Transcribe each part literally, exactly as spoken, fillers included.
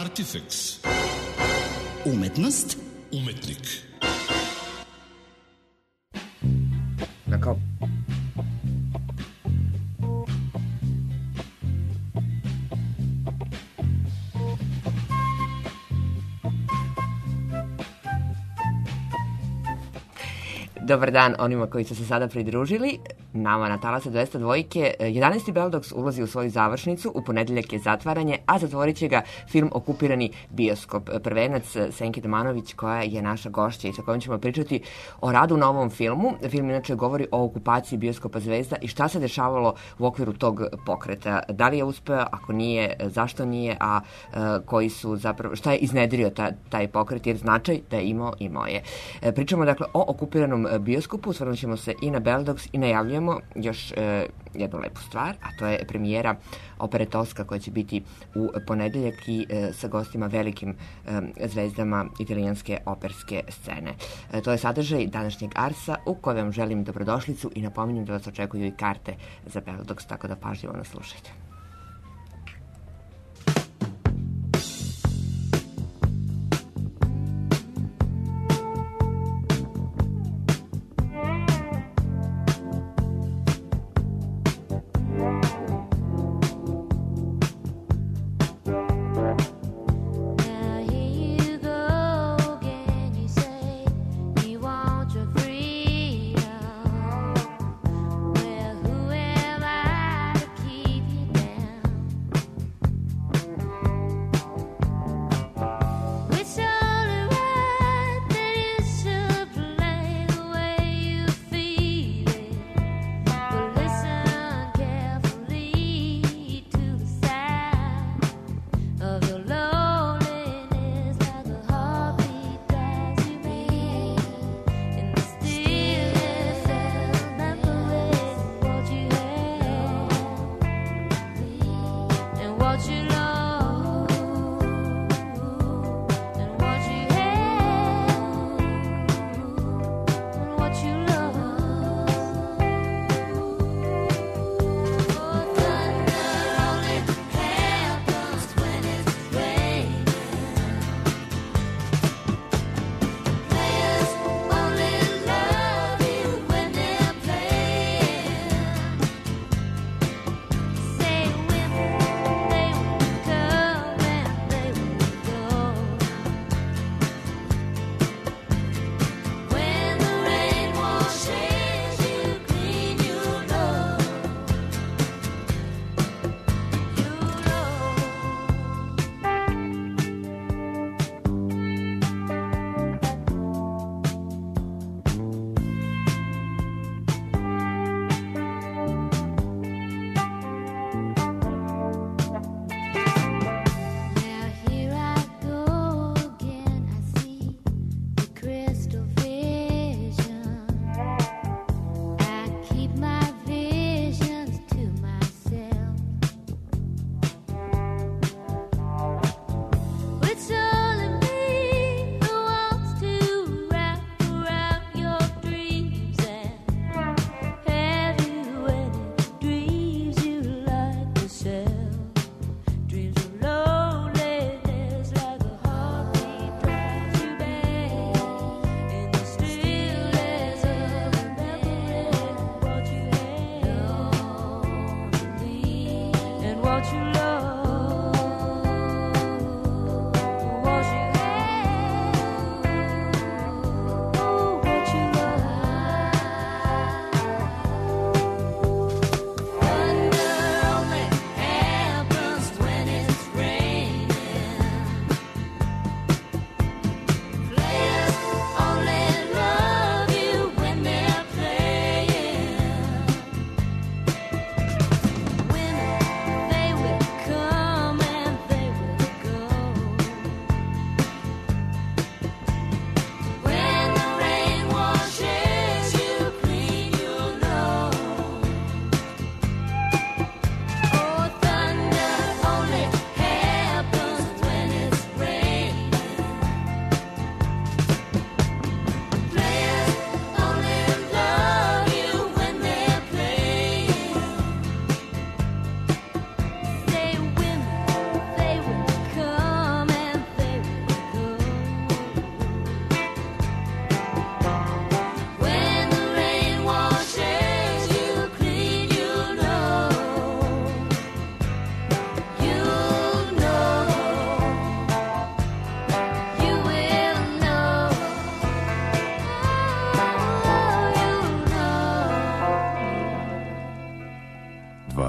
Artifex. Umetnost. Umetnik. Na kao... Dobar dan onima koji su se sada pridružili. Nama na Talasu dvesta dvojke. jedanaesti Belladogs ulazi u svoju završnicu, u ponedeljak je zatvaranje, a zatvorit će ga film Okupirani bioskop. Prvenac Senki Domanović, koja je naša gošća i sa kojom ćemo pričati o radu na ovom filmu. Film inače govori o okupaciji bioskopa Zvezda i šta se dešavalo u okviru tog pokreta. Da li je uspeo, ako nije, zašto nije, a koji su zapravo, šta je iznedrio ta, taj pokret, jer značaj da je imao, imao je. Pričamo dakle o okupiranom bioskopu, osvrnut ćemo se i na Belladogs i najavljujemo još e, jednu lepu stvar, a to je premijera opere Tosca koja će biti u ponedeljak i e, sa gostima velikim e, zvezdama italijanske operske scene. E, to je sadržaj današnjeg Arsa u kojem vam želim dobrodošlicu i napominjem da vas očekuju i karte za Belladogs, tako da pažljivo nas slušajte.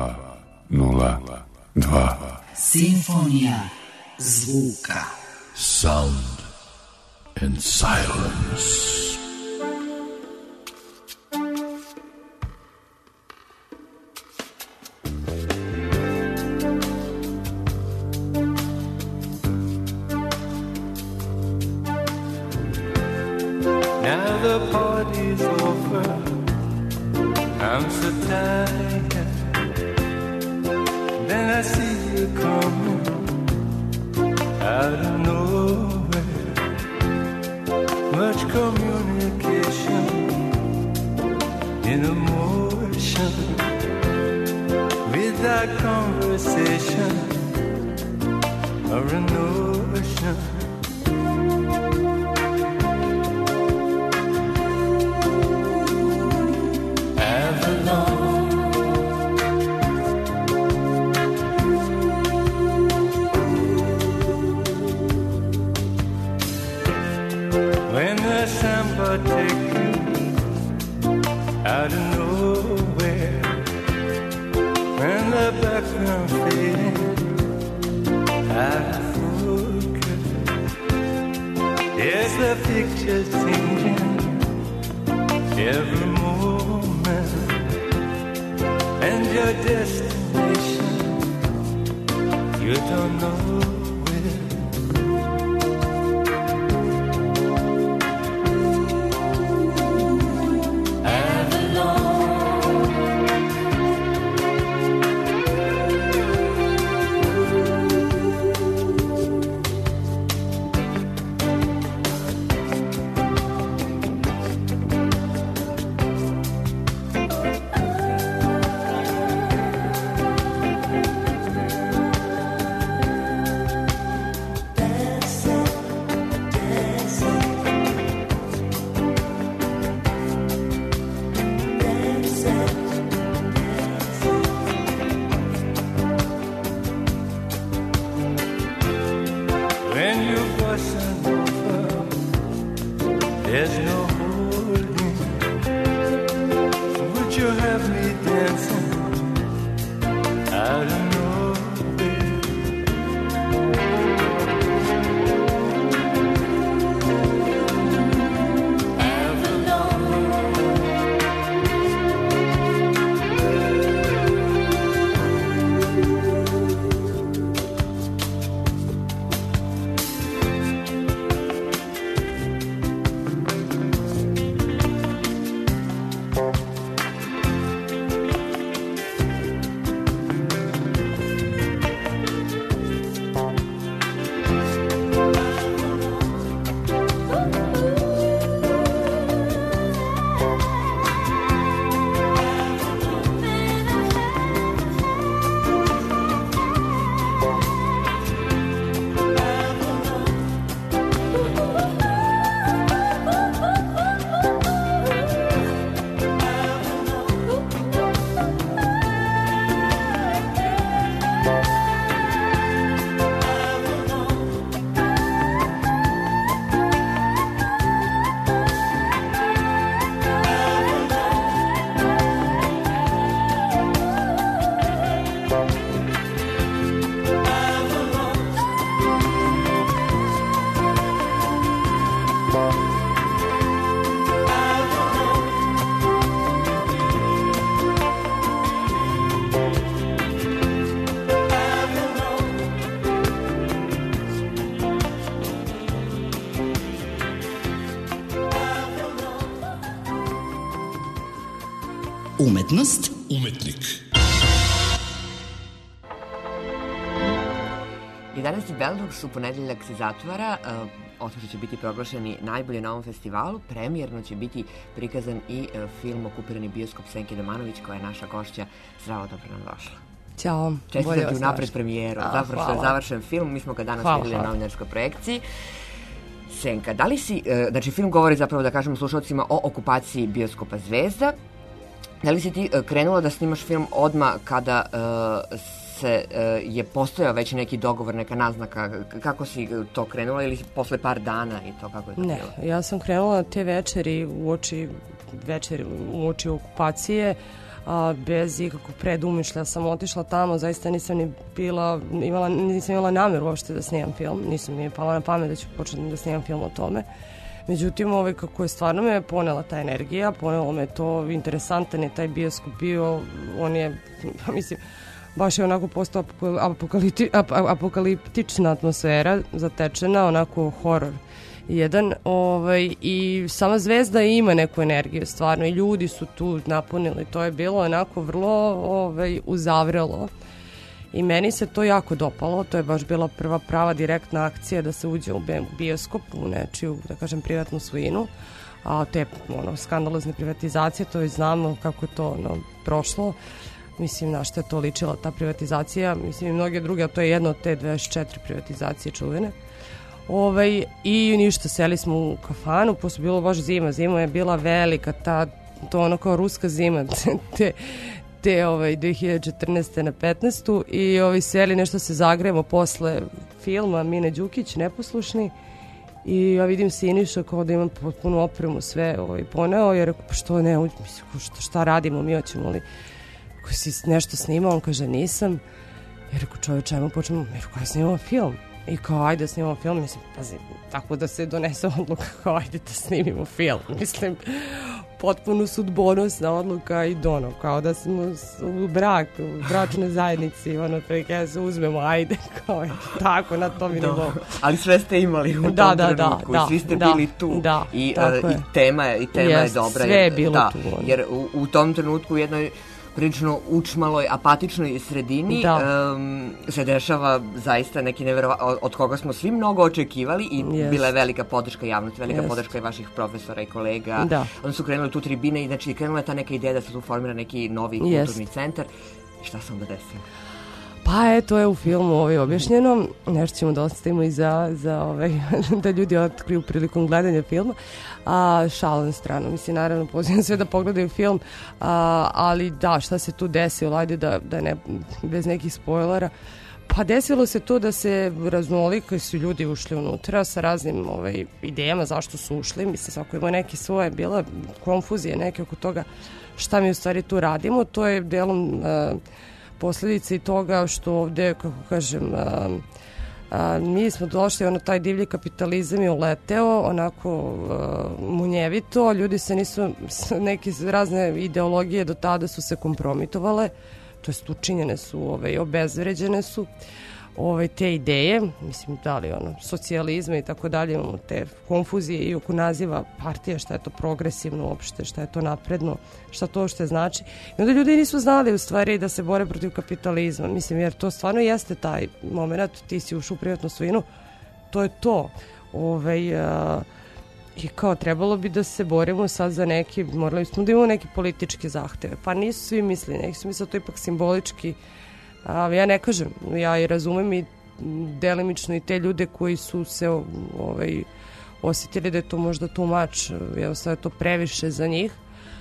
dva nula dva. Simfonija zvuka. Sound and silence. Now the party's over, I'm so tired. Then I see you coming out of nowhere. Much communication in emotion, without conversation or a notion. Take you out of nowhere, when the background fading out of focus. Yes, the picture's changing every moment, and your destination you don't know. There's no holding. Would you have me dancing out of nowhere? Umetnost, umetnik. jedanaesti Beldux u ponedeljak se zatvara, uh, otkako će biti proglašeni najbolji na ovom festivalu. Premijerno će biti prikazan i uh, film Okupirani bioskop Senke Domanović, koja je naša gošća. Zdravo, dobro nam došla. Ćao. Čestitam ti unapred premijeru. A, Zapravo što je završen film, mi smo ga danas vidjeli na novinarskoj projekciji. Senka, da li si, uh, znači film govori zapravo, da kažemo slušalcima, o okupaciji bioskopa Zvezda. Da li si ti uh, krenula da snimaš film odmah kada uh, se uh, je postojao već neki dogovor, neka naznaka? Kako si to krenula ili posle par dana i to kako je to ne, bilo? Ne, ja sam krenula te večeri u oči, večeri u oči okupacije, a, bez ikakvog predumišlja sam otišla tamo, zaista nisam ni bila, imala, nisam imala namjeru uopšte da snimam film, nisam mi pala na pamet da ću početi da snimam film o tome. Međutim, ovaj, kako je stvarno me ponela ta energija, ponelo me to, interesantan je taj bioskop bio, on je, mislim, baš je onako postao apokalipti, ap, apokaliptična atmosfera, zatečena, onako horor jedan, ovaj, i sama zvezda ima neku energiju stvarno i ljudi su tu napunili, to je bilo onako vrlo ovaj, uzavrelo i meni se to jako dopalo, to je baš bila prva prava direktna akcija da se uđe u bioskop, u nečiju, da kažem, privatnu svojinu, a te ono, skandalozne privatizacije, to i znamo kako je to ono, prošlo. Mislim, na što je to ličila ta privatizacija, mislim i mnoge druge, a to je jedna od te dvadeset četiri privatizacije čuvene. Ovaj, i ništa, seli smo u kafanu, posle bilo baš zima, zima je bila velika, ta, to ono kao ruska zima, te, te ovaj, dve hiljade četrnaeste na petnaestu i ovaj, seli nešto se zagremo posle filma Mine Đukić, Neposlušni, i ja vidim Siniša kao da imam potpunu opremu, sve ovaj, poneo, jer pa što ne, mislim, šta, šta radimo, mi hoćemo li ko si nešto snimao, on kaže nisam, jer ako čovječ, ajmo počnemo, jer ako ja snimamo film, i kao ajde da snimamo film, mislim, pazi, tako da se donese odluka, kao ajde da snimimo film, mislim, potpuno sudbonosna odluka i dono, kao da smo u brak, u bračnoj zajednici, ono, kada se uzmemo, ajde, kao je, tako, na tom nivou. Ali sve ste imali u da, tom da, trenutku, da, i svi ste da, bili tu, da, i, uh, i tema je, i tema jest, je dobra. Sve je jer, bilo da, tu. Ono. Jer u, u tom trenutku u jednoj prilično učmaloj, apatičnoj sredini um, se dešava zaista neki neverovatno, od koga smo svi mnogo očekivali i yes. bila je velika podrška javnosti, velika yes. podrška i vaših profesora i kolega. Da. Oni su krenuli tu tribine i znači krenula je ta neka ideja da se tu formira neki novi yes. kulturni centar. I šta se onda desilo? Pa e, to je u filmu ovaj objašnjeno, nešto ćemo da ostavimo i za, za ovaj, da ljudi otkriju prilikom gledanja filma, a šalim na stranu, mislim, naravno pozivam sve da pogledaju film, a, ali da, šta se tu desilo, ajde da, da ne, bez nekih spoilera, pa desilo se to da se raznoliki su ljudi ušli unutra sa raznim ovaj, idejama zašto su ušli, mislim, svako ima neke svoje, bila konfuzije neke oko toga šta mi u stvari tu radimo, to je delom a, posljedice i toga što ovde, kako kažem, a, a, mi smo došli, ono, taj divlji kapitalizam je uleteo, onako a, munjevito, ljudi se nisu, neke razne ideologije do tada su se kompromitovale, to jest učinjene su, ovaj, obezvređene su, ovaj, te ideje, mislim, da li ono, socijalizma i tako dalje, imamo te konfuzije i oko naziva partije, šta je to progresivno uopšte, šta je to napredno, šta to uopšte znači. I onda ljudi nisu znali u stvari da se bore protiv kapitalizma, mislim, jer to stvarno jeste taj moment, ti si ušao u privatnu svojinu, to je to. Ovaj, a, i kao trebalo bi da se borimo sad za neki, morali smo da imamo neke političke zahteve, pa nisu svi mislili, neki su mislili to ipak simbolički. A, ja ne kažem, ja i razumem i delimično i te ljude koji su se ovaj, osjetili da je to možda too much, jednostavno je to previše za njih,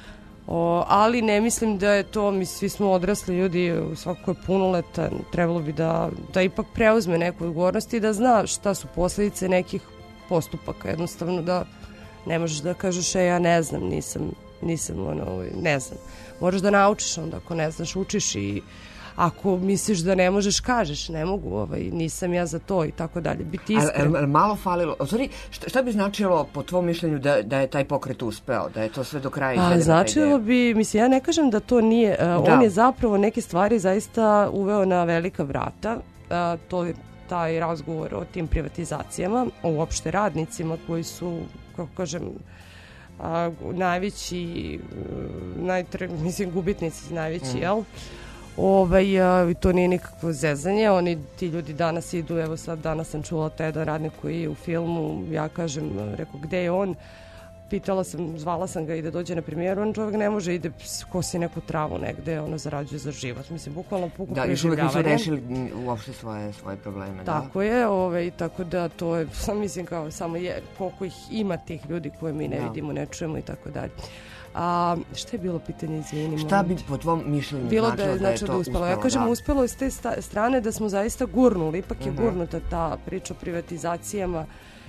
o, ali ne mislim da je to, mi svi smo odrasli ljudi, svako je punoletan, trebalo bi da, da ipak preuzme neku odgovornost i da zna šta su posljedice nekih postupaka, jednostavno da ne možeš da kažeš e, ja ne znam, nisam, nisam ono, ne znam, moraš da naučiš onda, ako ne znaš, učiš i ako misliš da ne možeš, kažeš, ne mogu, ovaj, nisam ja za to i tako dalje. Biti iskren. Ali malo falilo, sorry, šta, šta bi značilo po tvom mišljenju da, da je taj pokret uspeo, da je to sve do kraja izvedeno? Značilo bi, mislim, ja ne kažem da to nije, uh, on je zapravo neke stvari zaista uveo na velika vrata, uh, to je taj razgovor o tim privatizacijama, o uopšte radnicima koji su, kako kažem, uh, najveći, uh, najtre, mislim, gubitnici najveći, mm. jel? Ovaj, a, to nije nikakvo zezanje, oni, ti ljudi danas idu, evo sad danas sam čula taj jedan radnik koji je u filmu, ja kažem, rekao gde je on, pitala sam, zvala sam ga i da dođe na premijeru, on čovjek ne može, ide kosi neku travu negde, ono zarađuje za život, mislim, bukvalno puku da, preživljavanje. Da, još uvijek nisu rešili uopšte svoje, svoje probleme. Tako da. je, ovaj, tako da to je, mislim, kao samo je, koliko ih ima tih ljudi koje mi ne da. vidimo, ne čujemo i tako dalje. A šta je bilo pitanje, izvini? Šta bi po tvom mišljenju bilo značilo da je, znači da je to uspelo? Ja kažem, da. uspelo je s te strane da smo zaista gurnuli, ipak je uh-huh. gurnuta ta priča o privatizacijama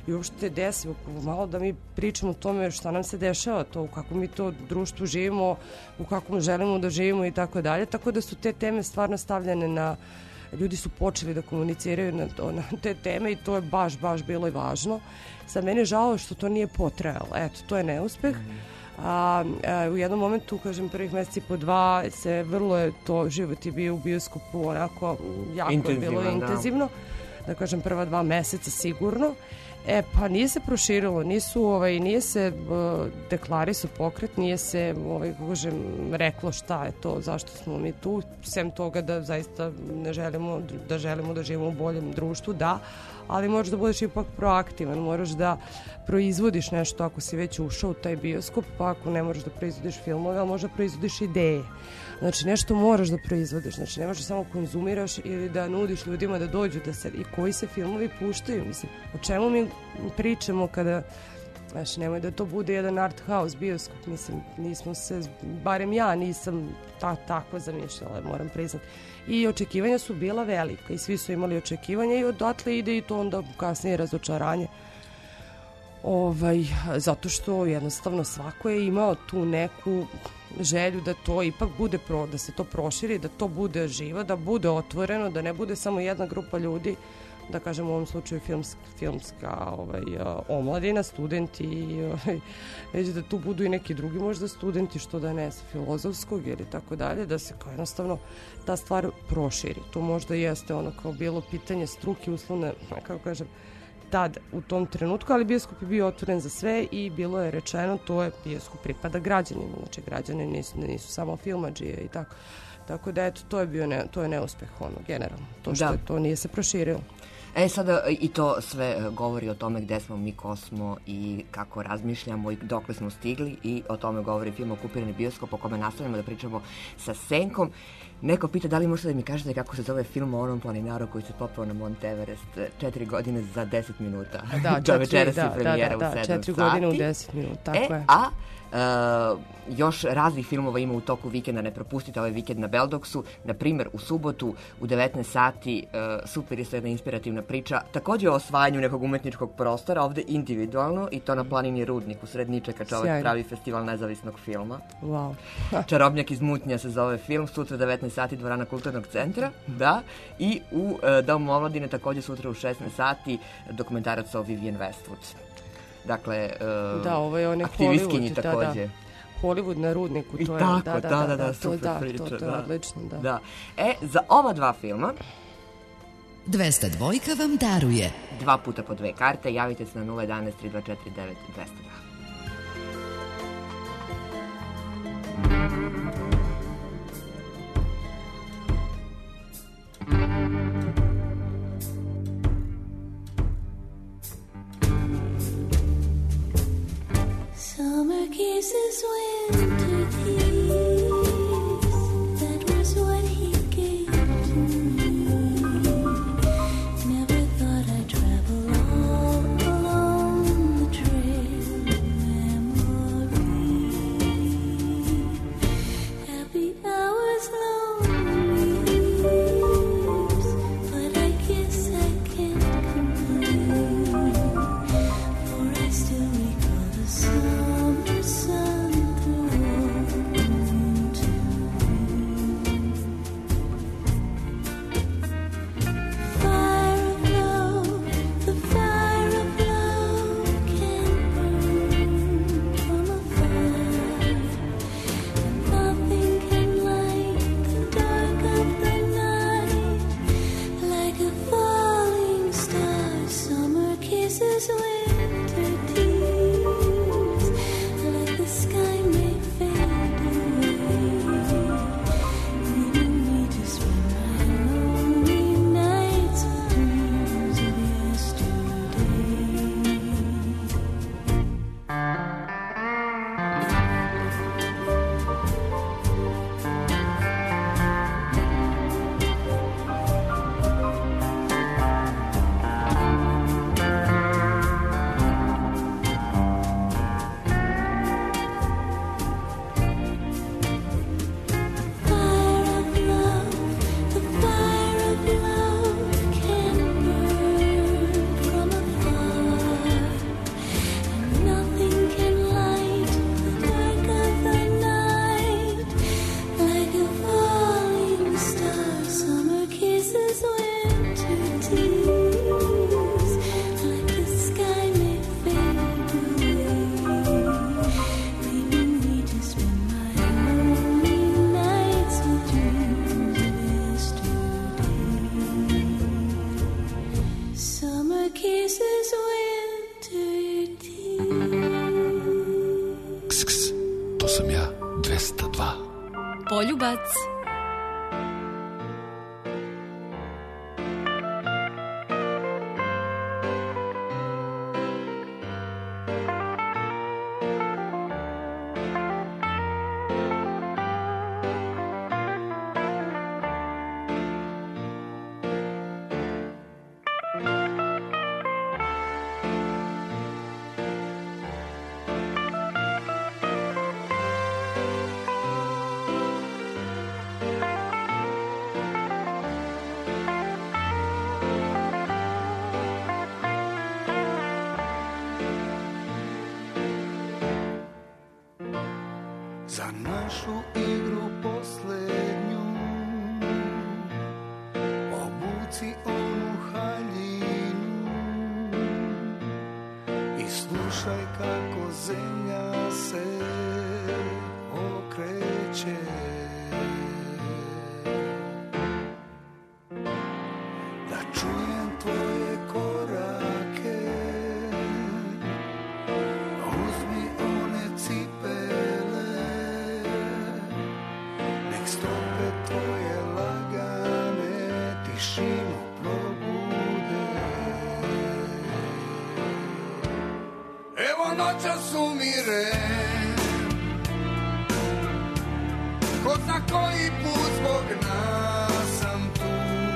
i uopšte desimo, malo da mi pričamo o tome šta nam se dešava, to u kakvom mi to društvu živimo, u kakvom želimo da živimo i tako dalje, tako da su te teme stvarno stavljene na, ljudi su počeli da komuniciraju na, to, na te teme i to je baš, baš bilo i važno. Sad meni je žao što to nije potrajalo, eto, to je neuspeh. A, a u jednom momentu, kažem, prvih meseci po dva se vrlo je to, život je bio u bioskopu onako jako intenzivno, je bilo da. intenzivno, da kažem prva dva meseca sigurno. E, pa nije se proširilo, nisu, ovaj, nije se uh, deklarisao pokret, nije se, ovaj, kako kažem, reklo šta je to, zašto smo mi tu, sem toga da zaista ne želimo, da želimo da živimo u boljem društvu, da, ali moraš da budeš ipak proaktivan, moraš da proizvodiš nešto ako si već ušao u taj bioskop, pa ako ne moraš da proizvodiš filmove, ali možda proizvodiš ideje. Znači nešto moraš da proizvodiš, znači ne možeš samo konzumiraš ili da nudiš ljudima da dođu da se, i koji se filmovi puštaju, mislim, o čemu mi pričamo kada, znači nemoj da to bude jedan art house bioskop, mislim, nismo se, barem ja nisam ta, tako zamišljala, moram priznati. I očekivanja su bila velika i svi su imali očekivanja i odatle ide i to onda kasnije razočaranje. Ovaj, zato što jednostavno svako je imao tu neku želju da to ipak bude pro, da se to proširi, da to bude živo, da bude otvoreno, da ne bude samo jedna grupa ljudi, da kažem u ovom slučaju filmska, filmska ovaj, omladina, studenti i ovaj, već da tu budu i neki drugi možda studenti, što da ne, sa filozofskog ili tako dalje, da se kao jednostavno ta stvar proširi. To možda jeste ono kao bilo pitanje struke uslovne, kako kažem, tad u tom trenutku, ali bioskop je bio otvoren za sve i bilo je rečeno to je bioskop pripada građanima, znači građani nisu, nisu samo filmadžije i tako. Tako da eto, to je bio ne, to je neuspeh ono, generalno, to što da. je, to nije se proširilo. E sada i to sve govori o tome gde smo mi, ko smo i kako razmišljamo i dokle smo stigli i o tome govori film Okupirani bioskop o kome nastavljamo da pričamo sa Senkom. Neko pita da li možete da mi kažete kako se zove film o onom planinaru koji se popeo na Mont Everest četiri godine za deset minuta. Da, četiri, da, da, da, da, četiri godine u deset minuta, tako e, je. A Uh, još raznih filmova ima u toku vikenda, ne propustite ovaj vikend na Beldoksu. Na primjer, u subotu u devetnaest sati uh, super je jedna inspirativna priča, takođe o osvajanju nekog umetničkog prostora, ovde individualno, i to na planini Rudnik u sred Ničeka čovek Sjajno. pravi festival nezavisnog filma. Wow. Čarobnjak iz Mutnja se zove film, sutra devetnaest sati dvorana Kulturnog centra, da, i u uh, Domu omladine takođe sutra u šesnaest sati dokumentarac o Vivienne Westwood. Dakle, uh, da, ovo je onaj aktivistkinji Hollywood, takođe. Da, da. Hollywood na Rudniku, to I je, tako, da, da, da, da, da, da, super to, priča, da, to, to je da. odlično, da. da. E, za ova dva filma dvesta dvojka vam daruje dva puta po dve karte, javite se na nula jedan tri dva četiri devet dvesta dva. Summer kisses, winter tears, that was what he gave to me. Never thought I'd travel all along the trail of memory. Happy hours, lonely years, but I guess I can't complain, for I still recall the sun. Summer sun through kisses went to tears, like the sky may fade away, leaving me to spend my lonely nights with dreams of yesterday. Summer kisses, winter tears. Ks, ks, to sam ja, dvesta dva. Poljubac. Za našu igru poslednju obuci onu haljinu i slušaj kako zemlja se okreće. Da čujem tvoje korake, uzmi one cipele, nek stope tvoje lagane tišinu probude. Evo noćas umire, ko zna koji put zbog nas sam tu.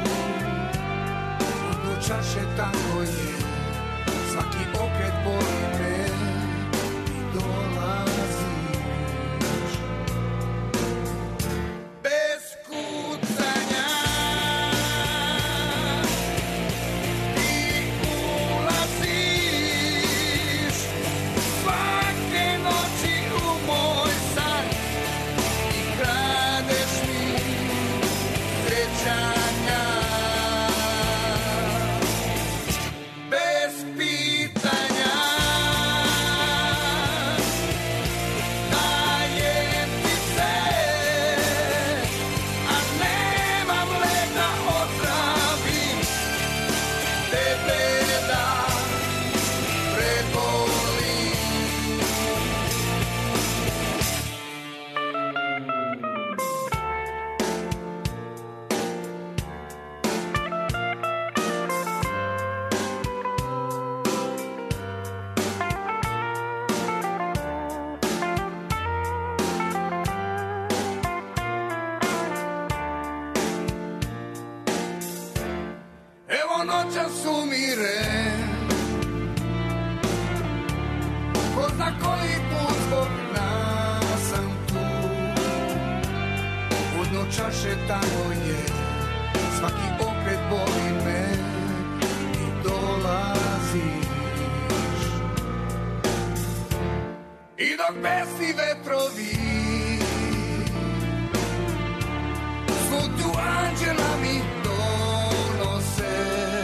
Od čaše tango je, svaki okret boli me i dolaziš. Bez kucanja ti ulaziš svake noći u moj san i kradeš mi srećanja. Bez pitanja dajem ti se, a nemam lek da ozdravim tebe da prebolim. Evo noćas umire, ko zna koji put zbog nas sam tu. U dnu čaše tango je, svaki okret boli me i dolaziš. I dok besni vetrovi slutu anđela mi donose,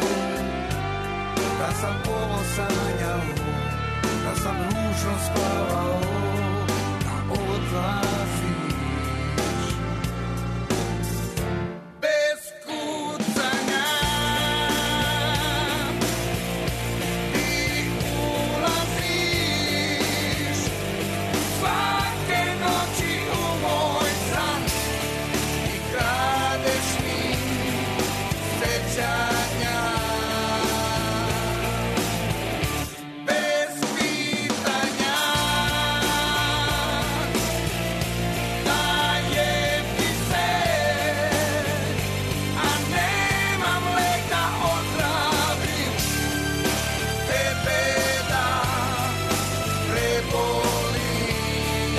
da sam ovo sanjao, da sam ružno spavao, da odlaziš. Bez kucanja ti ulaziš svake noći u moj san i kradeš mi sećanja. Bez pitanja dajem ti se, a nemam lek da ozdravim tebe da prebolim.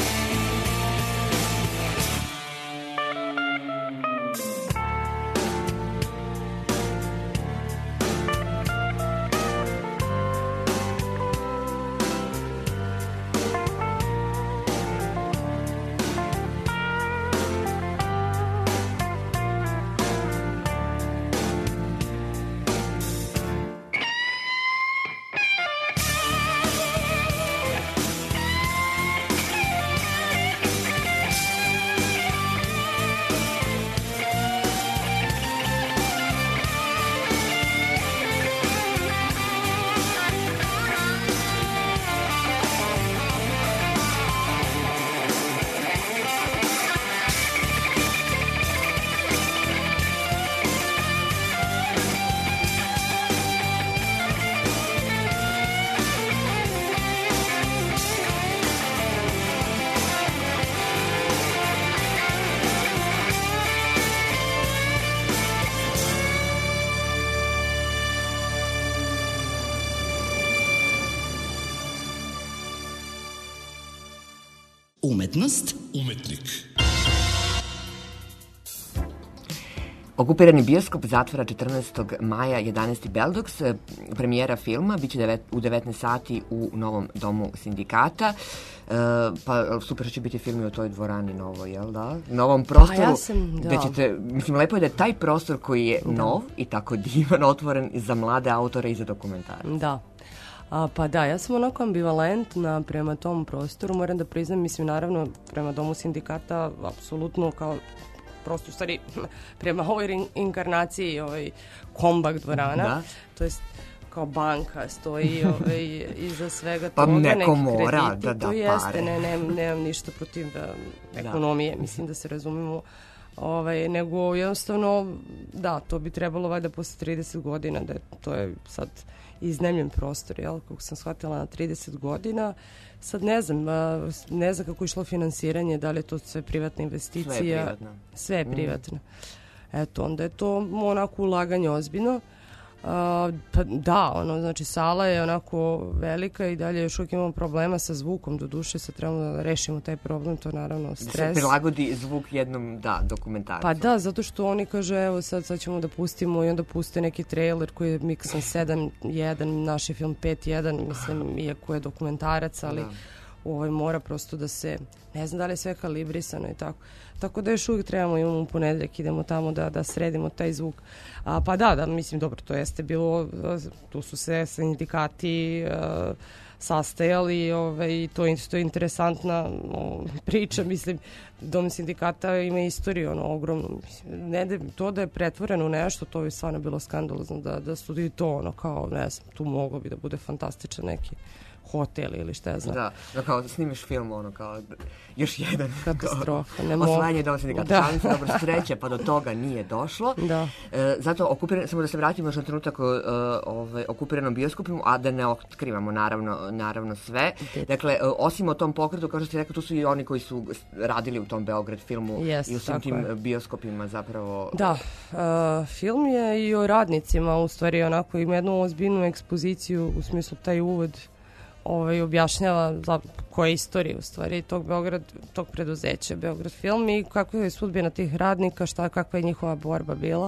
Umetnost, Umetnik. Okupirani bioskop zatvara četrnaestog maja jedanaesti Beldox. Premijera filma biće devet, u devetnaest sati u Novom domu sindikata. E, pa super će biti film i u toj dvorani novoj, jel da? Novom prostoru. Pa ja sam, da. Gde ćete, mislim, lepo je da je taj prostor koji je Da. nov i tako divan, otvoren za mlade autore i za dokumentare. Da. A, pa da, ja sam onako ambivalentna prema tom prostoru, moram da priznam, mislim, naravno, prema domu sindikata, apsolutno kao prosto, u stvari, prema ovoj rin- inkarnaciji, ovaj kombak dvorana, Da. to jest kao banka stoji ovaj, iza svega Pa toga, neko neki mora krediti, da da to jeste, pare. ne, ne, nemam ništa protiv da, ekonomije, mislim da se razumemo, ovaj, nego jednostavno, da, to bi trebalo valjda posle trideset godina, da je, to je sad iznajmljen prostor, jel, kako sam shvatila na trideset godina. Sad ne znam, a, ne znam kako je išlo finansiranje, da li je to sve privatna investicija. Sve je privatno. Sve je privatno. Eto, onda je to onako ulaganje ozbiljno. A, pa da, ono, znači sala je onako velika i dalje još uvijek imamo problema sa zvukom, do duše sad trebamo da rešimo taj problem, to je naravno Da se stres. prilagodi zvuk jednom, da, dokumentarcu. Pa da, zato što oni kaže evo sad, sad ćemo da pustimo i onda puste neki trailer koji je miksan sedam jedan, naš je film pet jedan, mislim, iako je dokumentarac, ali Da. ovaj mora prosto da se, ne znam da li je sve kalibrisano i tako. Tako da još uvijek trebamo, imamo u ponedeljak, idemo tamo da, da sredimo taj zvuk. A, pa da, da, mislim, dobro, to jeste bilo, tu su se sindikati uh, sastajali, ovaj, to, je- to je interesantna o, priča, mislim, dom sindikata ima istoriju, ono, ogromnu, mislim, ne da, to da je pretvoreno u nešto, to bi stvarno bilo skandalozno, da, da su i to, ono, kao, ne znam, tu moglo bi da bude fantastičan neki hotel ili šta ja znam. Da, da kao snimiš film, ono kao, još jedan. Katastrofa, ne mogu. Osvajanje doma sindikata. Da. Šalim se, dobro, sreće, pa do toga nije došlo. Da. E, zato, okupiran, samo da se vratimo još na trenutak o e, ovaj, okupiranom bioskopu, a da ne otkrivamo naravno, naravno sve. Dakle, e, osim o tom pokretu, kao što ste rekli, tu su i oni koji su radili u tom Beograd filmu Jest, i u svim tako tim je. bioskopima zapravo. Da, uh, film je i o radnicima, u stvari onako ima jednu ozbiljnu ekspoziciju, u smislu taj uvod ovaj, objašnjava za koja je istorija u stvari tog Beograd, tog preduzeća Beograd film i kako je sudbina tih radnika, šta, kakva je njihova borba bila.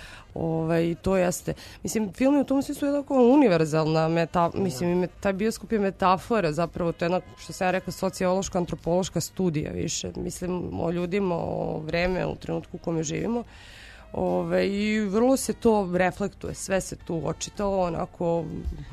Ovaj, to jeste. Mislim, film je u tom smislu jednako univerzalna meta, mislim, i me- taj bioskop je metafora zapravo, to je jedna, što sam ja rekla, sociološka, antropološka studija više. Mislim, o ljudima, o vreme, u trenutku u kome živimo. Ove, i vrlo se to reflektuje, sve se tu očitalo onako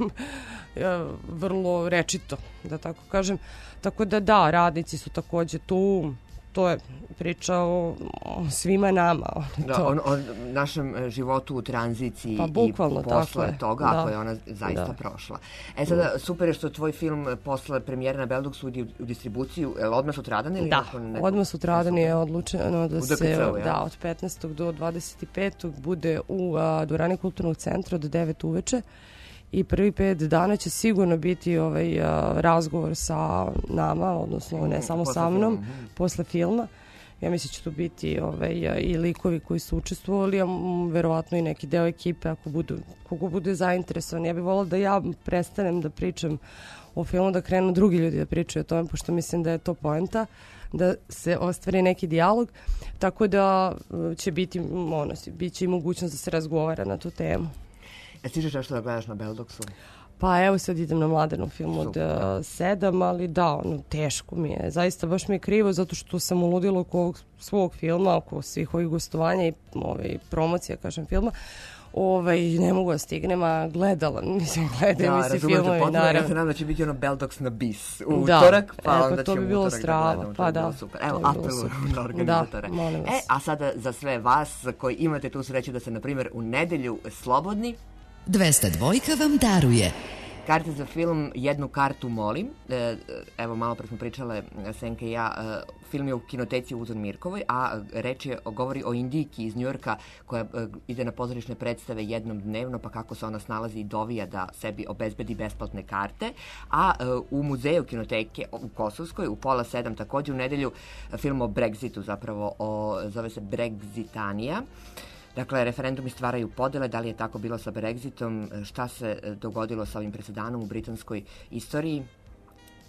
e, vrlo rečito, da tako kažem. Tako da da, radnici su takođe tu, to je priča o, o svima nama. Da, to. on, o našem e, životu u tranziciji Pa, bukvalno, i posle tako je. toga, Da. ako je ona zaista Da. prošla. E sada, super je što tvoj film e, posle premijere na Beldoksu ide u, u distribuciju, je li odmah sutradan ili Da, nakon nekog- odmah sutradan je odlučeno da U se D K C-u, ja? da, od petnaestog do dvadeset petog bude u a, dvorani kulturnog centra od devet uveče i prvi pet dana će sigurno biti ovaj a, razgovor sa nama, odnosno ne samo posle sa mnom, filma, mhm. posle filma. Ja mislim da će tu biti ovaj, a, i likovi koji su učestvovali, a m, verovatno i neki deo ekipe ako budu, kogo bude zainteresovan. Ja bih volila da ja prestanem da pričam o filmu, da krenu drugi ljudi da pričaju o tome, pošto mislim da je to poenta, da se ostvari neki dijalog, tako da e, će biti, m, ono, bit će i mogućnost da se razgovara na tu temu. E, stižeš nešto da gledaš na Beldoksu? Pa evo sad idem na Mladenom film od Super. uh, sedam, ali da, ono, teško mi je. Zaista baš mi je krivo zato što sam uludila oko ovog svog filma, oko svih ovih gostovanja i ovaj, promocija, kažem, filma. Ovaj, ne mogu da stignem, a gledala, mislim, gledaju mi se razumem te filmovi, potpuno, ja naravno. se nadam da će biti ono Beldoks na bis u Da. utorak, pa E, pa onda to ćemo bi bilo utorak da strava, gledamo, to pa bi bilo da, super. to Evo, bi bilo apelujem super. na organizatore. Da, molim vas. E, a sada za sve vas koji imate tu sreću da se, na primjer, u nedelju slobodni, dvesta dvojka vam daruje. karte za film Jednu kartu molim. E, evo, malo pre smo pričale, Senka i ja, e, film je u kinoteci u Uzor Mirkovoj, a reč je, govori o Indijki iz Njujorka koja e, ide na pozorišne predstave jednom dnevno, pa kako se ona snalazi i dovija da sebi obezbedi besplatne karte. A e, u muzeju kinoteke u Kosovskoj, u pola sedam takođe u nedelju, film o Brexitu, zapravo o, zove se Brexitanija. Dakle, referendumi stvaraju podele, da li je tako bilo sa Brexitom, šta se dogodilo sa ovim presedanom u britanskoj istoriji.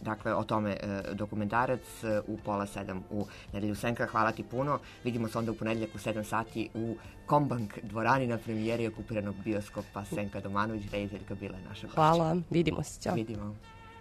dakle o tome e, dokumentarac e, u pola sedam u Nedelju Senka. Hvala ti puno. Vidimo se onda u ponedjeljak u sedam sati u Kombank dvorani na premijeri okupiranog bioskopa. Senka Domanović, rediteljka, bila je naša gošća. Hvala, vidimo se, ćao. Vidimo.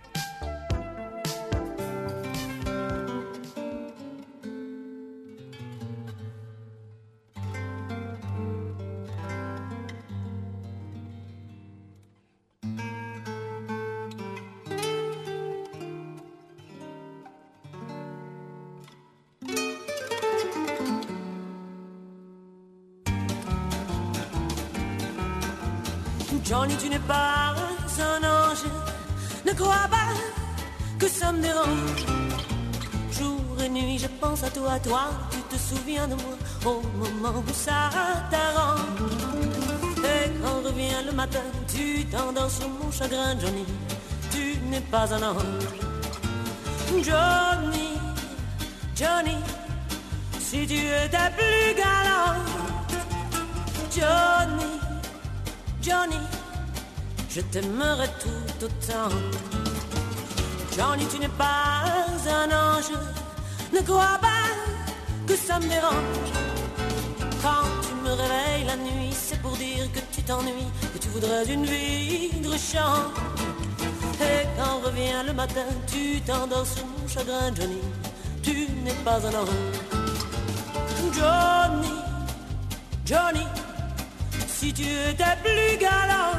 Johnny, tu n'es pas un ange, ne crois pas que ça me dérange. Jour et nuit, je pense à toi, toi, tu te souviens de moi au moment où ça t'arrange. Et quand revient le matin, tu t'endors sur mon chagrin, Johnny, tu n'es pas un ange. Johnny, Johnny, si tu étais plus galant, Johnny, Johnny, je t'aimerais tout autant. Johnny, tu n'es pas un ange, ne crois pas que ça me dérange. Quand tu me réveilles la nuit, c'est pour dire que tu t'ennuies, que tu voudrais une vie de chant. Et quand revient le matin, tu t'endors sur mon chagrin, Johnny, tu n'es pas un ange. Johnny, Johnny, si tu étais plus galant,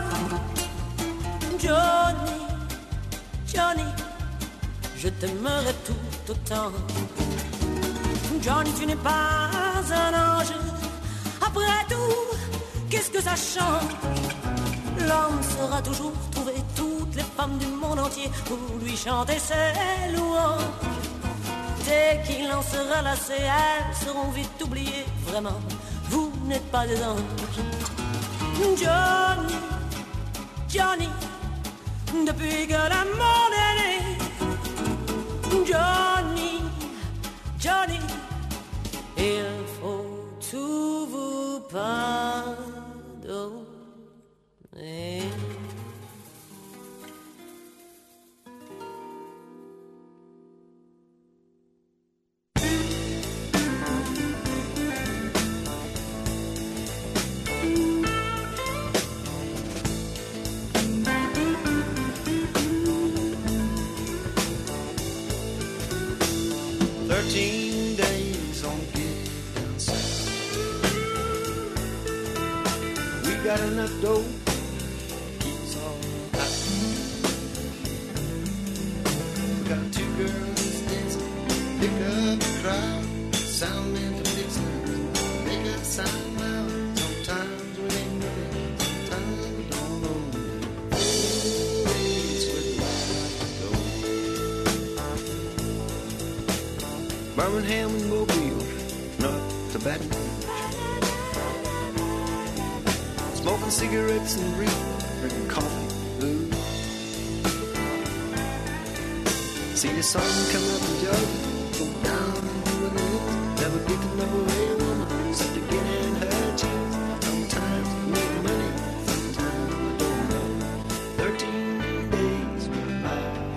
Johnny, Johnny, je t'aimerais tout autant. Johnny, tu n'es pas un ange, après tout, qu'est-ce que ça change? L'homme saura toujours trouver toutes les femmes du monde entier pour lui chanter ses louanges. Dès qu'il en sera lassé, elles seront vite oubliées. Vraiment, vous n'êtes pas des anges. Johnny, Johnny, depuis que l'amour est né, Johnny, Johnny, il faut tout vous pardonner. Thirteen days on getting south. We got enough dough, keep us all out. We got two girls dancing, pick up the crowd. Sound man from Dixon, make us sound loud. Sometimes we ain't ready, sometimes we don't know. Always with Birmingham and Mobile, not to Baton Rouge. Smoking cigarettes and reading, drinking coffee, booze. See the sun come up and jug, go down and do it is. Never get to know a woman, except to get in her jeans. Sometimes we make money, sometimes we don't know. Thirteen days went by.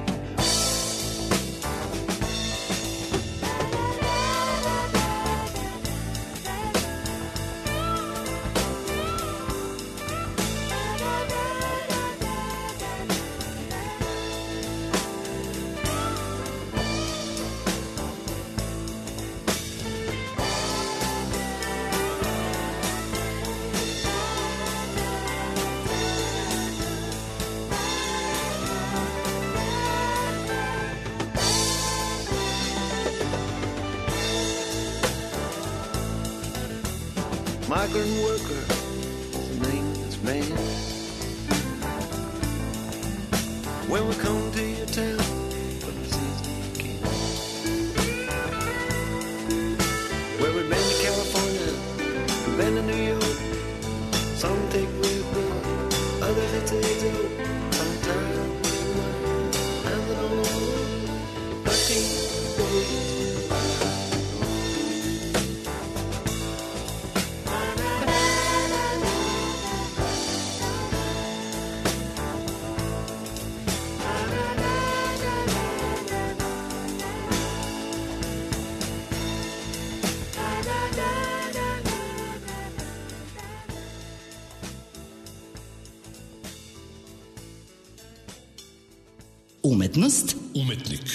Migrant worker, the nameless man. When we come to your town, for the season again. Well, we've been to California, we've been to New York. Some take with them, others it's a joke. Sometimes we run, and we don't know. Thirteen days. Umetnost, Umetnik.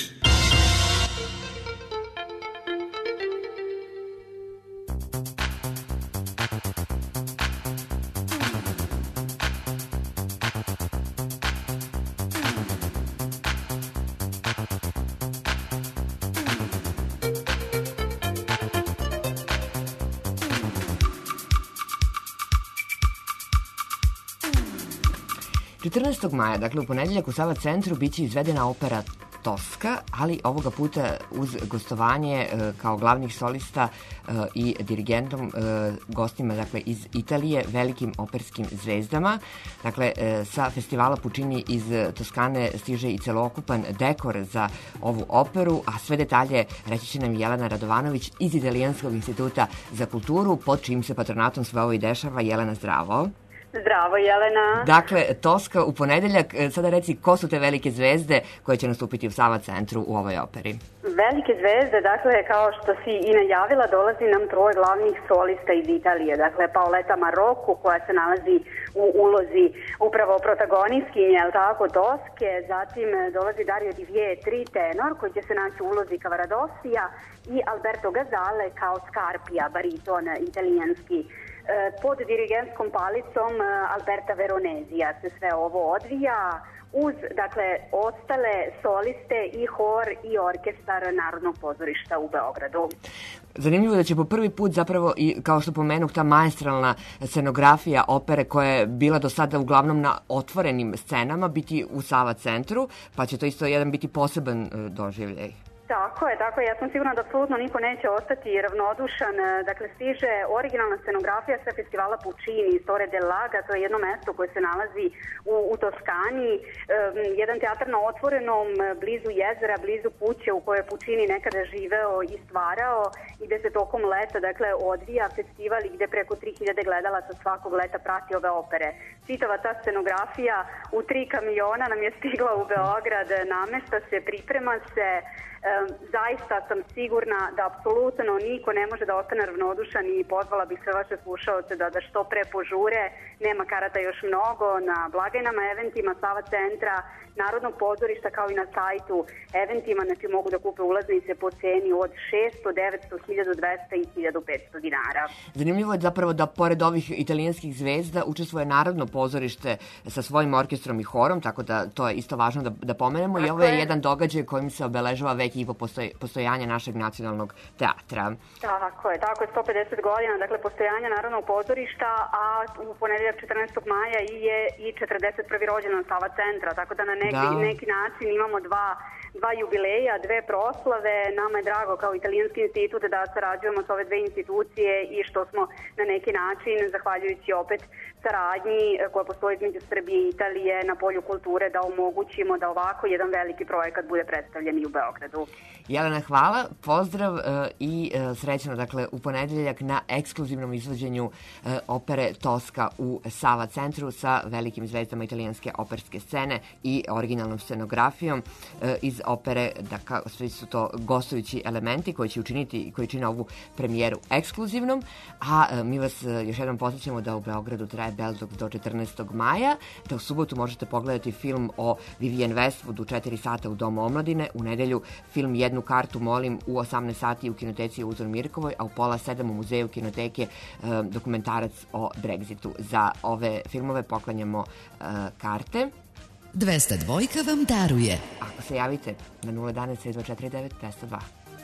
četrnaestog maja, dakle u ponedeljak u Sava centru, biće izvedena opera Toska, ali ovoga puta uz gostovanje e, kao glavnih solista e, i dirigentom e, gostima dakle iz Italije, velikim operskim zvezdama. Dakle, e, sa festivala Puccini iz Toskane stiže i celokupan dekor za ovu operu, a sve detalje reći će nam Jelena Radovanović iz Italijanskog instituta za kulturu, pod čijim se patronatom sve ovo i dešava. Jelena, zdravo. Zdravo, Jelena. Dakle, Toska u ponedeljak. Sada reci, ko su te velike zvezde koje će nastupiti u Sava centru u ovoj operi? Velike zvezde, dakle, kao što si i najavila, dolazi nam troje glavnih solista iz Italije. Dakle, Paoletta Marocco, koja se nalazi u ulozi upravo protagonistkinje, jel tako, Toske. Zatim dolazi Dario Di Vietri, tenor, koji će se naći u ulozi Cavaradosija, i Alberto Gazale kao Scarpia, bariton italijanski. Pod dirigentskom palicom Alberta Veronezija se sve ovo odvija uz, dakle, ostale soliste i hor i orkestar Narodnog pozorišta u Beogradu. Zanimljivo je da će po prvi put zapravo, i kao što pomenuh, ta maestralna scenografija opere koja je bila do sada uglavnom na otvorenim scenama biti u Sava centru, pa će to isto jedan biti poseban doživljaj. Tako je, tako je. Ja sam sigurna da apsolutno niko neće ostati ravnodušan. Dakle, stiže originalna scenografija sa festivala Puccini iz Torre del Laga, to je jedno mesto koje se nalazi u, u Toskani, um, jedan teatar na otvorenom, blizu jezera, blizu kuće u kojoj je Puccini nekada živeo i stvarao, i gde se tokom leta, dakle, odvija festival i gde preko tri hiljade gledalaca svakog leta prati ove opere. Čitava ta scenografija u tri kamiona nam je stigla u Beograd, namešta se, priprema se. Um, zaista sam sigurna da apsolutno niko ne može da ostane ravnodušan i pozvala bih sve vaše slušaoce da, da što pre požure. Nema karata još mnogo na blagajnama, eventima Sava centra, Narodnog pozorišta, kao i na sajtu eventima, znači mogu da kupe ulaznice po ceni od šesto, devetsto, hiljadu dvesta i hiljadu petsto dinara. Zanimljivo je zapravo da pored ovih italijanskih zvezda učestvuje Narodno pozorište sa svojim orkestrom i horom, tako da to je isto važno da, da pomenemo. Tako i ovo je, je jedan događaj kojim se obeležava već i po postoj, postojanje našeg nacionalnog teatra. Tako je, tako je, sto pedeset godina, dakle, postojanja Narodnog pozorišta, a u ponedeljak četrnaestog maja i je i četrdeset prvi rođendan Sava centra, tako da na neki, da. neki način imamo dva, dva jubileja, dve proslave. Nama je drago kao Italijanski institut da sarađujemo sa ove dve institucije i što smo na neki način, zahvaljujući opet saradnji koja postoji između Srbije i Italije na polju kulture, da omogućimo da ovako jedan veliki projekat bude predstavljen i u Beogradu. Jelena, hvala, pozdrav uh, i uh, srećno, dakle, u ponedeljak na ekskluzivnom izvođenju uh, opere Toska u Sava centru sa velikim zvezdama italijanske operske scene i originalnom scenografijom uh, iz opere, dakle, svi su to gostujući elementi koji će učiniti, koji čine ovu premijeru ekskluzivnom, a uh, mi vas uh, još jednom posjećamo da u Beogradu traje Beldox do četrnaestog maja, da u subotu možete pogledati film o Vivienne Westwood u četiri sata u Domu omladine, u nedelju film Jednu kartu molim u osamnaest sati u kinoteci Uzor Mirkovoj, a u pola sedam u muzeju kinoteke um, dokumentarac o Brexitu. Za ove filmove poklanjamo uh, karte. dvesta dva vam daruje. Ako se javite na nula jedanaest sedam četiri devet dvesta dva.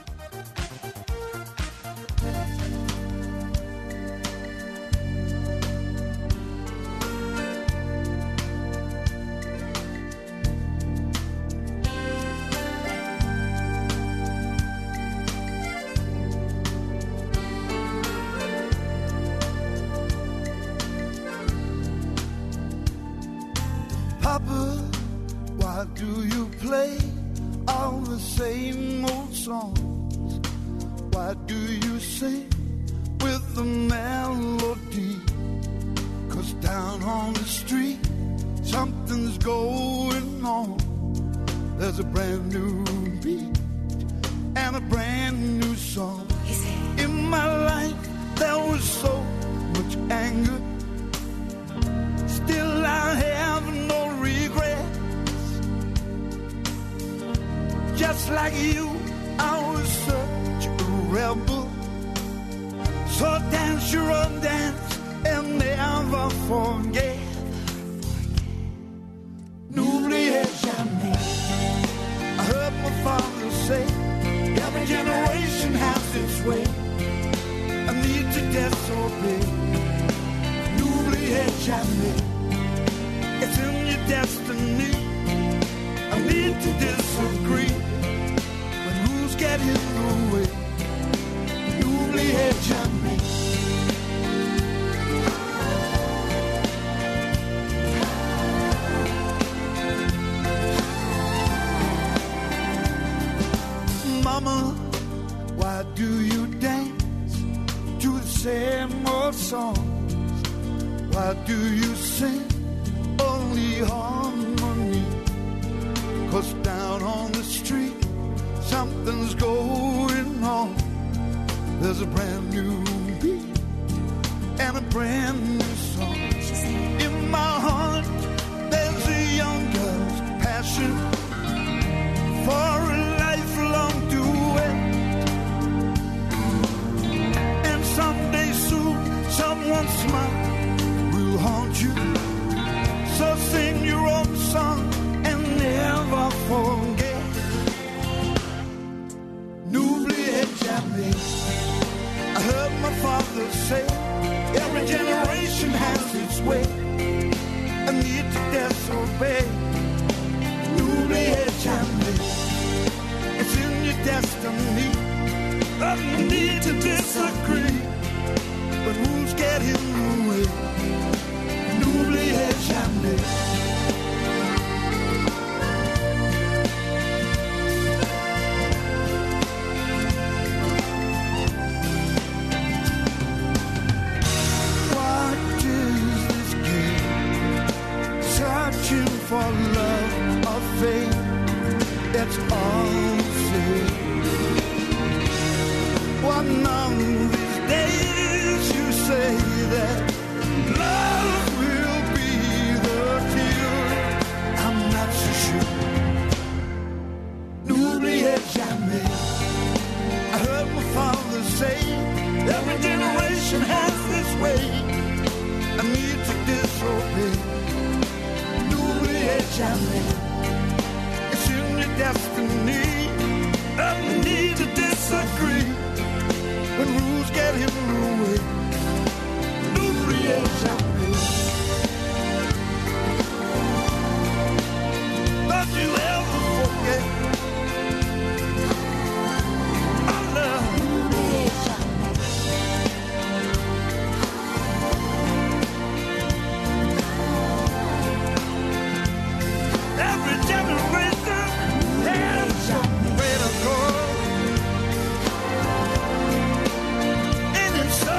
Papa, why do you play all the same old songs? Why do you sing with the melody? 'Cause down on the street something's going on. There's a brand new beat and a brand new song. In my life there was so much anger, still I have no regrets. just like you, I was such a rebel. So dance your own dance and never forget. N'oubliez jamais. I heard my father say, every generation has its way. I need to disobey. N'oubliez jamais. It's in your destiny. I need to disagree. When rules get in the way. N'oubliez jamais. Mama, why do you dance to the same old songs? Why do you sing only harmony? 'Cause down on the street something's going on. There's a brand new beat and a brand new song. In my heart there's a young girl's passion for a lifelong duet. And someday soon someone's smile will haunt you. So sing your own song and never forget. N'oubliez jamais. I heard my father say, every generation has its way. I need to disobey. N'oubliez jamais. It's in your destiny. I need to disagree. But rules get in the way. N'oubliez jamais. For love or faith, that's all say. One of these days you say that love will be the cure. I'm not so sure. N'oubliez jamais. I heard my father say, every generation has this way. I need to disobey. Jamais. It's in your destiny. I need to disagree. When rules get in the way. N'oubliez jamais. Don't you ever forget. I love. N'oubliez jamais. Every generation has a way to go. And it's so.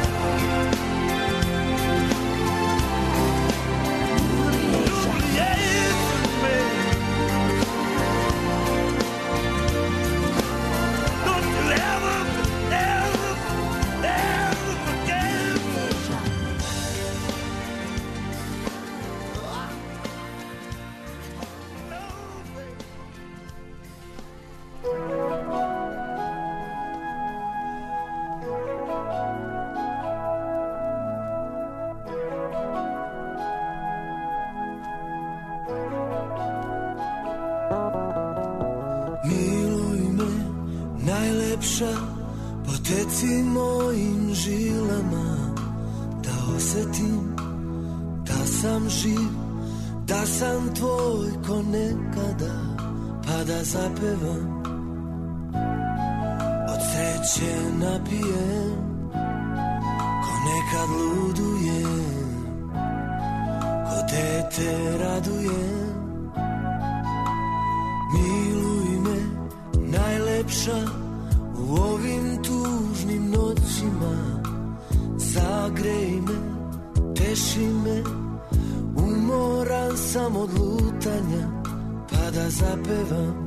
Don't you ever, ever, ever forget. Miluj me, najlepša, poteci mojim žilama, da osetim da sam živ, da sam tvoj ko nekada, pa da zapevam, od sreće napijem, ko nekad ludujem, ko dete radujem. Miluj me, najlepša, u ovim tužnim noćima. Zagrej me, teši me, umoran sam od lutanja, pa da zapevam,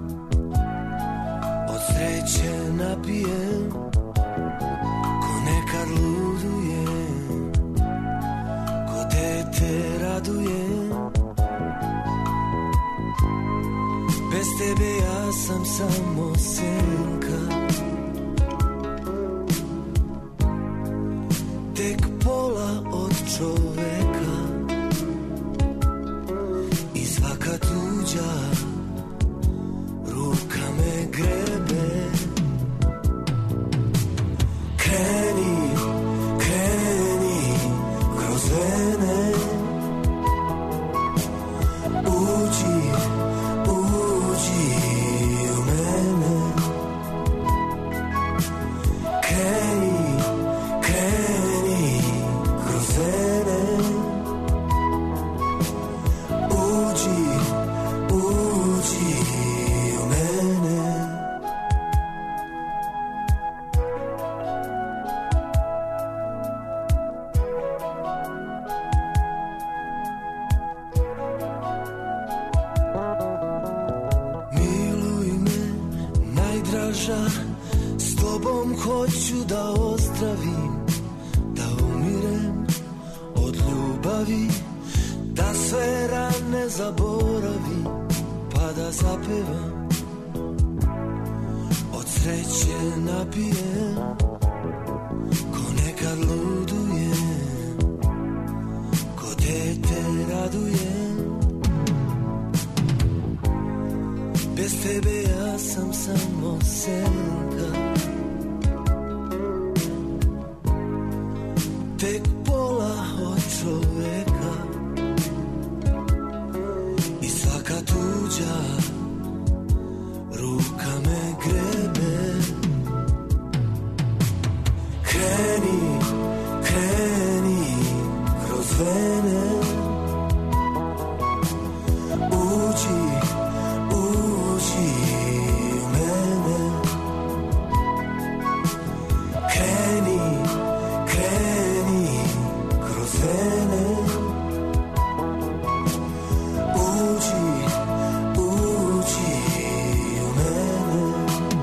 od sreće napijem, ko nekad ludujem, ko dete radujem. Bez tebe ja sam samo senka. Tek pola od čoveka i svaka tuđa ruka me grebe. Kreni, kreni kroz vene, uđi, uđi u mene. Kreni, kreni kroz vene, uđi, uđi u mene. Miluj me, najdraža, s tobom hoću da ozdravim, da umirem od ljubavi, da sve rane zaboravim, pa da zapevam, od sreće napijem, ko nekad ludujem, ko dete radujem. Bez tebe ja sam samo senka. Tek pola od čoveka i svaka tuđa ruka me grebe. Kreni, kreni kroz vene, uđi, uđi u mene. Kreni, kreni kroz vene, uđi, uđi u mene.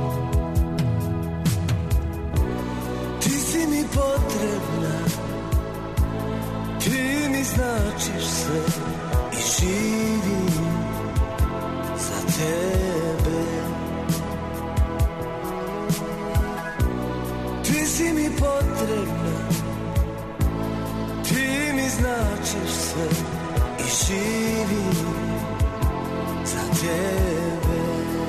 Ti si mi potrebna, ti mi značiš sve i živim za tebe. Ti si mi potrebna, ti mi značiš sve i živim za tebe.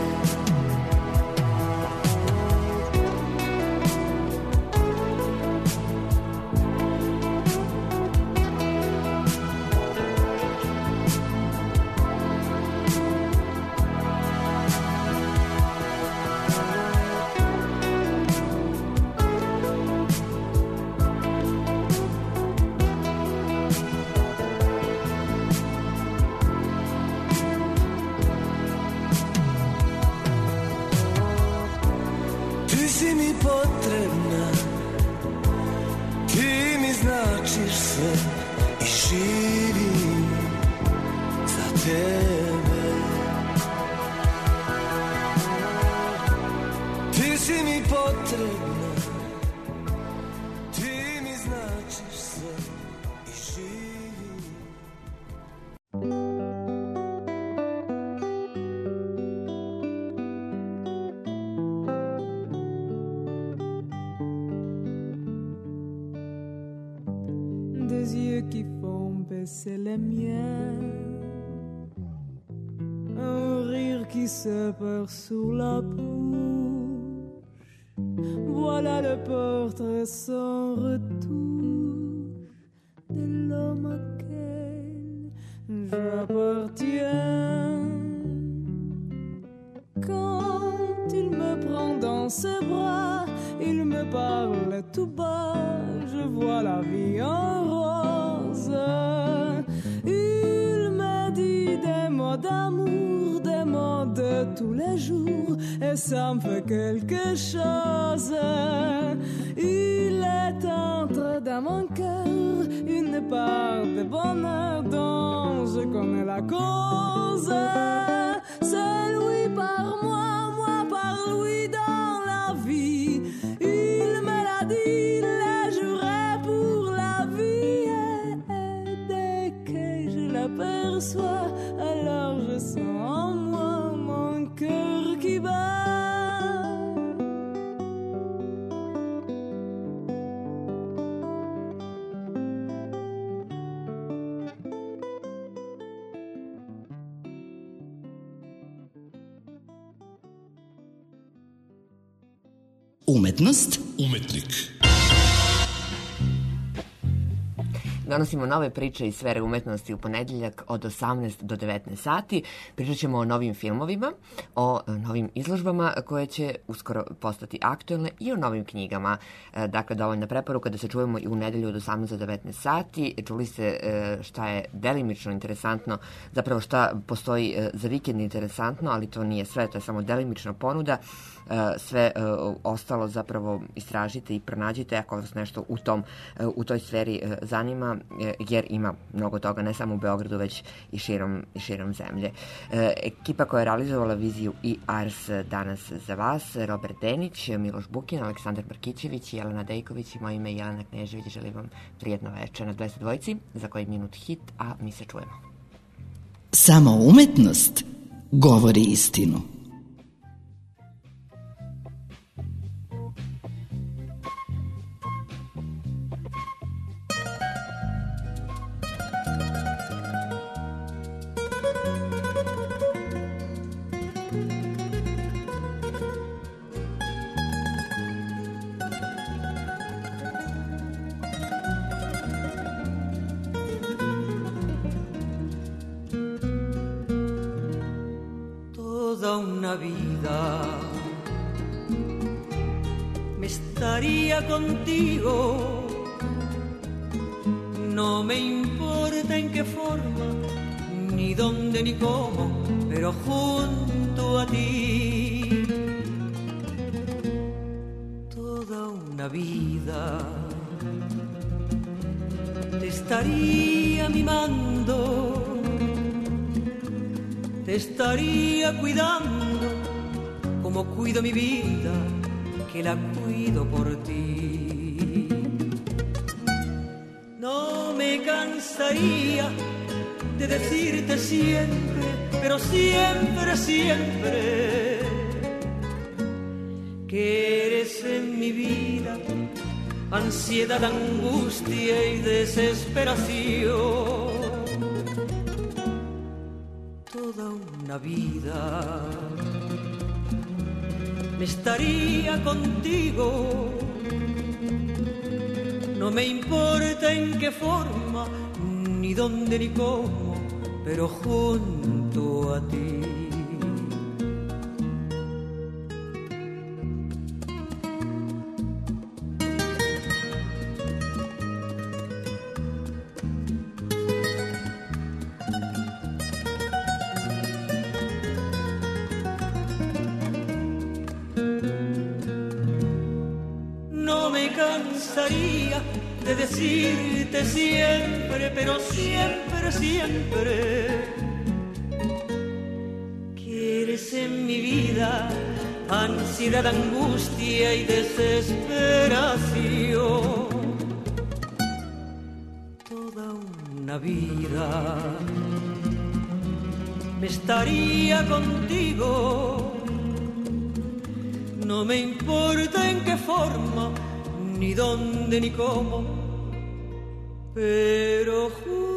Ti si mi potrebna, ti mi značiš sve i živim za tebe. Ti si mi potrebna, ti mi značiš sve i živim. Des yeux qui font baisser les miens, un rire qui se perd sur la bouche. Voilà le portrait sans retouche de l'homme auquel j'appartiens. Quand il me prend dans ses bras, il me parle tout bas, je vois la vie en rose. Il me dit des mots d'amour, des mots de tous les jours, et ça me fait quelque chose. Il est entré dans mon cœur une part de bonheur dont je connais la cause. C'est lui par moi, moi par lui dans la vie. Il me l'a dit, le jurait pour la vie. Et dès que je l'aperçois, alors je sens en moi mon cœur qui bas. Umetnost, Umetnik. Donosimo nove priče iz sfere umetnosti u ponedjeljak od osamnaest do devetnaest sati. Pričat ćemo o novim filmovima, o novim izložbama koje će uskoro postati aktuelne i o novim knjigama. Dakle, dovoljna preporuka da se čujemo i u nedelju od osamnaest do devetnaest sati. Čuli ste šta je delimično interesantno, zapravo šta postoji za vikend interesantno, ali to nije sve, to je samo delimična ponuda. Sve ostalo zapravo istražite i pronađite ako vas nešto u, tom, u toj sferi zanima, jer ima mnogo toga, ne samo u Beogradu, već i širom, i širom zemlje. Ekipa koja je realizovala viziju i Ars danas za vas, Robert Denić, Miloš Bukin, Aleksandar Markićević, Jelena Dejković i moje ime je Jelena Knežević. Želim vam prijetno večer na dvesta dvojci, za koji minut hit, a mi se čujemo. samo umetnost govori istinu. Toda una vida me estaría contigo, no me importa en qué forma, ni dónde ni cómo, pero junto a ti. Toda una vida te estaría mimando, te estaría cuidando como cuido mi vida, que la cuido por ti. No me cansaría de decirte siempre, pero siempre, siempre, que eres en mi vida ansiedad, angustia y desesperación. Toda una vida me estaría contigo, no me importa en qué forma, ni dónde ni cómo, pero junto a ti. De decirte siempre, pero siempre, siempre, que eres en mi vida ansiedad, angustia y desesperación. Toda una vida me estaría contigo, no me importa en qué forma, ni dónde ni cómo, pero juntos